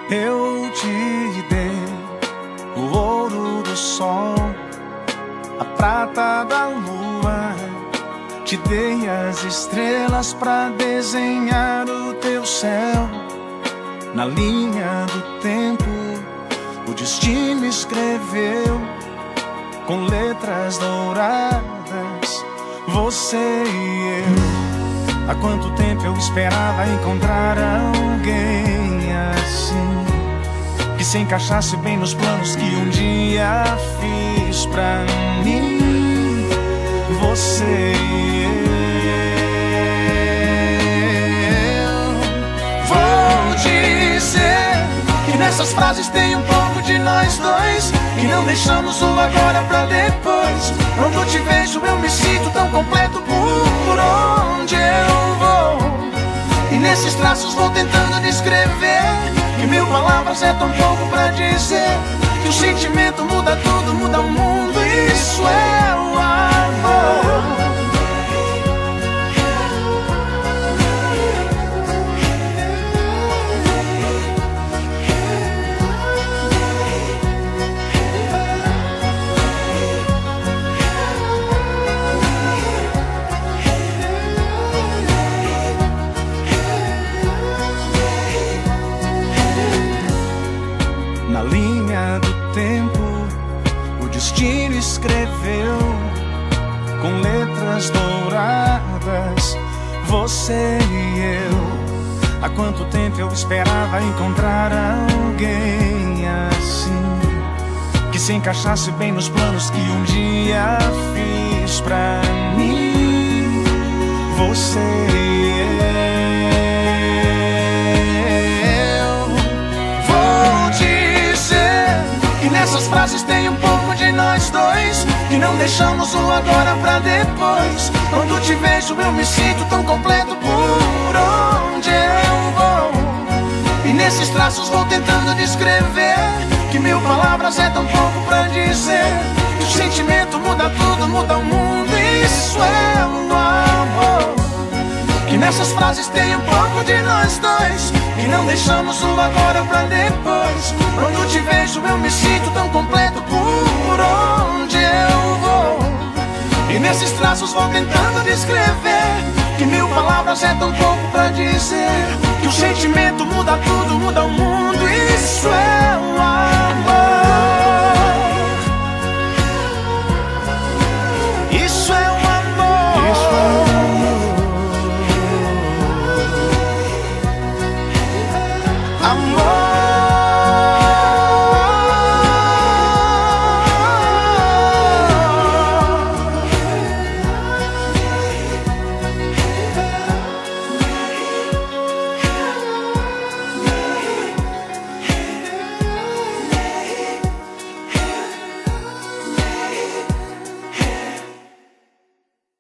Eu te dei o ouro do sol, a prata da lua, te dei as estrelas pra desenhar o teu céu. Na linha do tempo, o destino escreveu com letras douradas, você e eu. Há quanto tempo eu esperava encontrar alguém assim, que se encaixasse bem nos planos que um dia fiz pra mim. Você e eu. Vou dizer que nessas frases tem um pouco de nós dois, que não deixamos o agora pra depois. Quando te vejo eu me sinto tão completo por onde eu vou. E nesses traços vou tentando descrever que 1000 palavras é tão pouco pra dizer que o sentimento muda tudo, muda o mundo. Isso é o amor. Na linha do tempo, o destino escreveu com letras douradas, você e eu. Há quanto tempo eu esperava encontrar alguém assim, que se encaixasse bem nos planos que um dia fiz pra mim. Você e eu. Vou dizer que nessas frases tem um pouco de nós dois, que não deixamos o agora pra depois. Quando te vejo eu me sinto tão completo por onde eu vou. E nesses traços vou tentando descrever que 1000 palavras é tão pouco pra dizer que o sentimento muda tudo, muda o mundo. Isso é o amor. Que nessas frases tem um pouco de nós dois, que não deixamos o agora pra depois. Quando te vejo eu me sinto tão completo por onde eu vou. E nesses traços vou tentando descrever que 1000 palavras é tão pouco pra dizer que o sentimento muda tudo, muda o mundo. Isso é o amor.